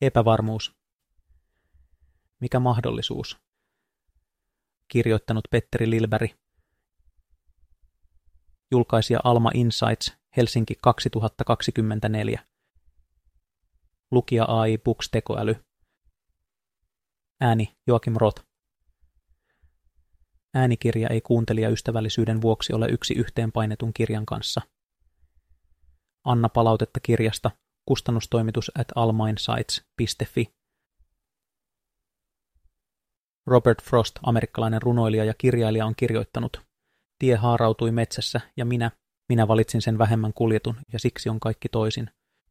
Epävarmuus. Mikä mahdollisuus? Kirjoittanut Petteri Lilberg. Julkaisija Alma Insights, Helsinki 2024. Lukija AI Books Tekoäly. Ääni Joakim Roth. Äänikirja ei kuuntelijaystävällisyyden vuoksi ole yksi yhteen painetun kirjan kanssa. Anna palautetta kirjasta kustannustoimitus@almainsights.fi. Robert Frost, amerikkalainen runoilija ja kirjailija, on kirjoittanut: Tie haarautui metsässä ja minä valitsin sen vähemmän kuljetun ja siksi on kaikki toisin.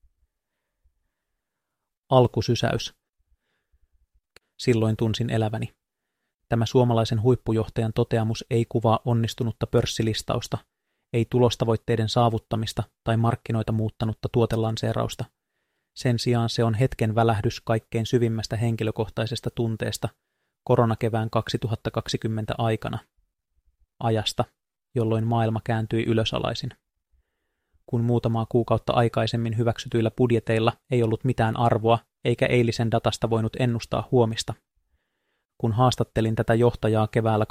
Alkusysäys. Silloin tunsin eläväni. Tämä suomalaisen huippujohtajan toteamus ei kuvaa onnistunutta pörssilistausta, ei tulostavoitteiden saavuttamista tai markkinoita muuttanutta tuotelanseerausta. Sen sijaan se on hetken välähdys kaikkein syvimmästä henkilökohtaisesta tunteesta koronakevään 2020 aikana. Ajasta, jolloin maailma kääntyi ylösalaisin. Kun muutamaa kuukautta aikaisemmin hyväksytyillä budjeteilla ei ollut mitään arvoa, eikä eilisen datasta voinut ennustaa huomista. Kun haastattelin tätä johtajaa keväällä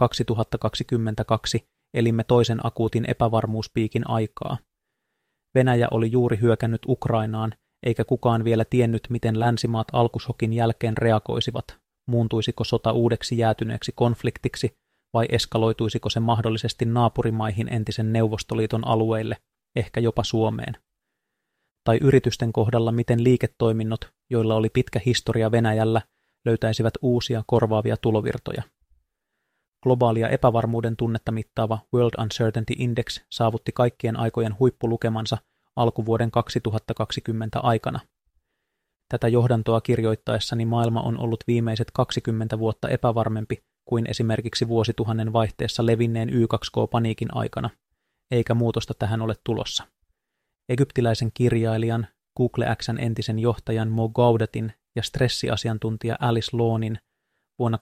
2022, elimme toisen akuutin epävarmuuspiikin aikaa. Venäjä oli juuri hyökännyt Ukrainaan, eikä kukaan vielä tiennyt, miten länsimaat alkushokin jälkeen reagoisivat. Muuntuisiko sota uudeksi jäätyneeksi konfliktiksi, vai eskaloituisiko se mahdollisesti naapurimaihin entisen Neuvostoliiton alueille, ehkä jopa Suomeen. Tai yritysten kohdalla, miten liiketoiminnot, joilla oli pitkä historia Venäjällä, löytäisivät uusia korvaavia tulovirtoja. Globaalia epävarmuuden tunnetta mittaava World Uncertainty Index saavutti kaikkien aikojen huippulukemansa alkuvuoden 2020 aikana. Tätä johdantoa kirjoittaessani maailma on ollut viimeiset 20 vuotta epävarmempi kuin esimerkiksi vuosituhannen vaihteessa levinneen Y2K-paniikin aikana, eikä muutosta tähän ole tulossa. Egyptiläisen kirjailijan, Google X:n entisen johtajan Mo Gaudatin ja stressiasiantuntija Alice Lawnin vuonna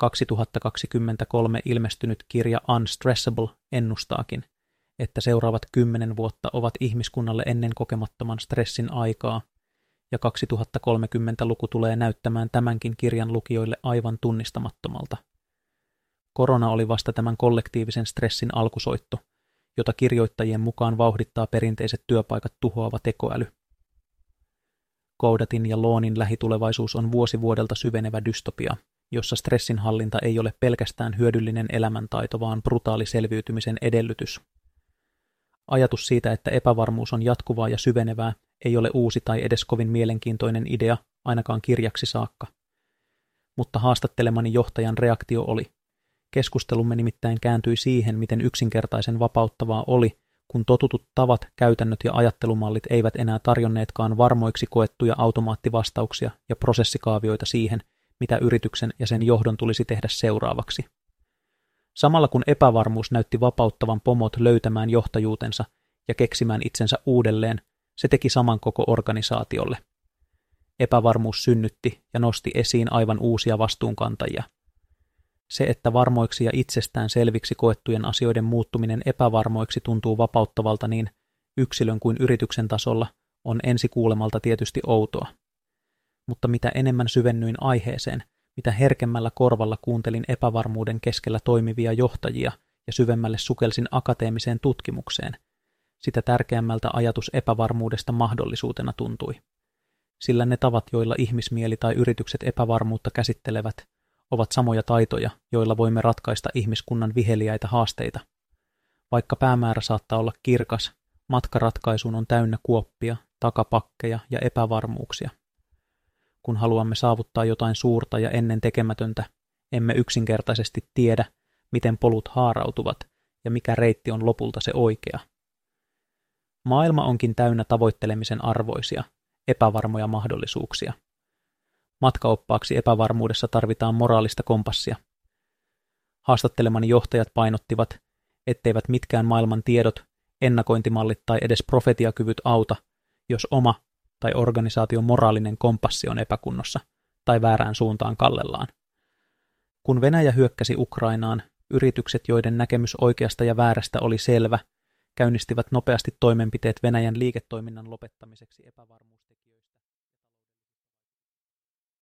2023 ilmestynyt kirja Unstressable ennustaakin, että seuraavat 10 vuotta ovat ihmiskunnalle ennen kokemattoman stressin aikaa, ja 2030-luku tulee näyttämään tämänkin kirjan lukijoille aivan tunnistamattomalta. Korona oli vasta tämän kollektiivisen stressin alkusoitto, jota kirjoittajien mukaan vauhdittaa perinteiset työpaikat tuhoava tekoäly. Gaudatin ja Lawnin lähitulevaisuus on vuosi vuodelta syvenevä dystopia, jossa stressinhallinta ei ole pelkästään hyödyllinen elämäntaito, vaan brutaali selviytymisen edellytys. Ajatus siitä, että epävarmuus on jatkuvaa ja syvenevää, ei ole uusi tai edes kovin mielenkiintoinen idea, ainakaan kirjaksi saakka. Mutta haastattelemani johtajan reaktio oli. Keskustelumme nimittäin kääntyi siihen, miten yksinkertaisen vapauttavaa oli, kun totutut tavat, käytännöt ja ajattelumallit eivät enää tarjonneetkaan varmoiksi koettuja automaattivastauksia ja prosessikaavioita siihen, mitä yrityksen ja sen johdon tulisi tehdä seuraavaksi. Samalla kun epävarmuus näytti vapauttavan pomot löytämään johtajuutensa ja keksimään itsensä uudelleen, se teki saman koko organisaatiolle. Epävarmuus synnytti ja nosti esiin aivan uusia vastuunkantajia. Se, että varmoiksi ja itsestään selviksi koettujen asioiden muuttuminen epävarmoiksi tuntuu vapauttavalta niin yksilön kuin yrityksen tasolla, on ensikuulemalta tietysti outoa. Mutta mitä enemmän syvennyin aiheeseen, mitä herkemmällä korvalla kuuntelin epävarmuuden keskellä toimivia johtajia ja syvemmälle sukelsin akateemiseen tutkimukseen, sitä tärkeämmältä ajatus epävarmuudesta mahdollisuutena tuntui. Sillä ne tavat, joilla ihmismieli tai yritykset epävarmuutta käsittelevät, ovat samoja taitoja, joilla voimme ratkaista ihmiskunnan viheliäitä haasteita. Vaikka päämäärä saattaa olla kirkas, matka ratkaisuun on täynnä kuoppia, takapakkeja ja epävarmuuksia. Kun haluamme saavuttaa jotain suurta ja ennen tekemätöntä, emme yksinkertaisesti tiedä, miten polut haarautuvat ja mikä reitti on lopulta se oikea. Maailma onkin täynnä tavoittelemisen arvoisia, epävarmoja mahdollisuuksia. Matkaoppaaksi epävarmuudessa tarvitaan moraalista kompassia. Haastattelemani johtajat painottivat, etteivät mitkään maailman tiedot, ennakointimallit tai edes profetiakyvyt auta, jos oma tai organisaation moraalinen kompassi on epäkunnossa tai väärään suuntaan kallellaan. Kun Venäjä hyökkäsi Ukrainaan, yritykset, joiden näkemys oikeasta ja väärästä oli selvä, käynnistivät nopeasti toimenpiteet Venäjän liiketoiminnan lopettamiseksi epävarmuustekijöiden